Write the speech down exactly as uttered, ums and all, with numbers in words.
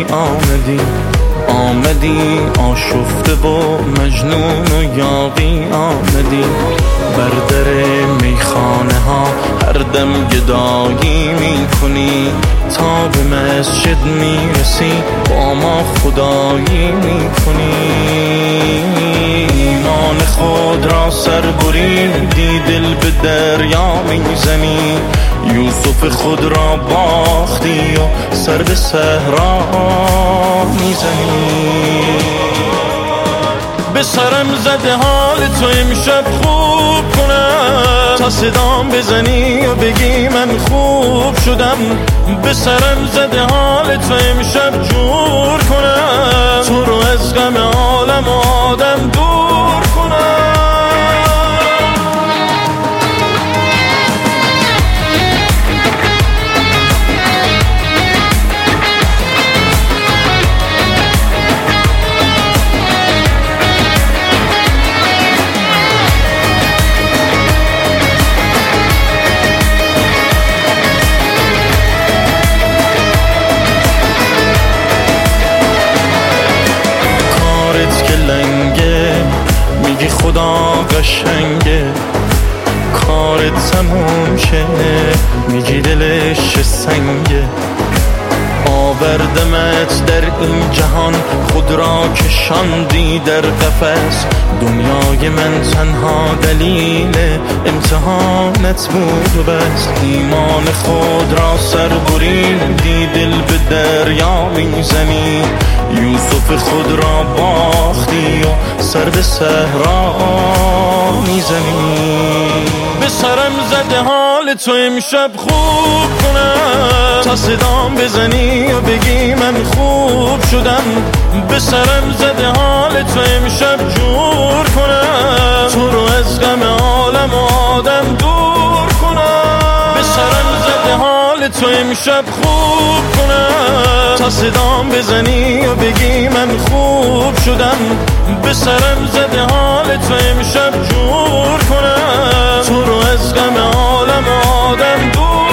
یاقی آمدی، آمدی آشفته و مجنون و یاقی آمدی. بر در میخانه ها هر دم گدایی میکنی، تا به مسجد میرسی با ما خدایی میکنی. ایمان خود را سر بریدی، دل به دریا میزنی. یوسف خود را باختی و سر به صحرا میزنی. به سرم زده حال تو امشب خوب کنم، تا صدام بزنی و بگی من خوب شدم. به سرم زده حال تو امشب جور کنم، تو رو از غم عالم و آدم دور کنم. میگی خدا قشنگه، کارت تموم شه، میگی دلش سنگه. آوردمت در این جهان، خود را کشاندی در قفس. دنیای من تنها دلیل امتحانت بود و بس. ایمان خود را سر بریدی، دل به دریا میزنی. یوسف خود را باختی و سر به صحرا میزنی. به سرم زده حال تو امشب خوب کنم، تا صدام بزنی و بگی من خوب شدم. به سرم زده حال تو امشب جور کنم، تو رو از غم عالم و آدم دور کنم. به سرم زده حال تو امشب خوب کنم، تا صدام بزنی و بگی من خوب شدم. به سرم زده حال تو امشب جور کنم، تو رو از غم عالم و آدم دور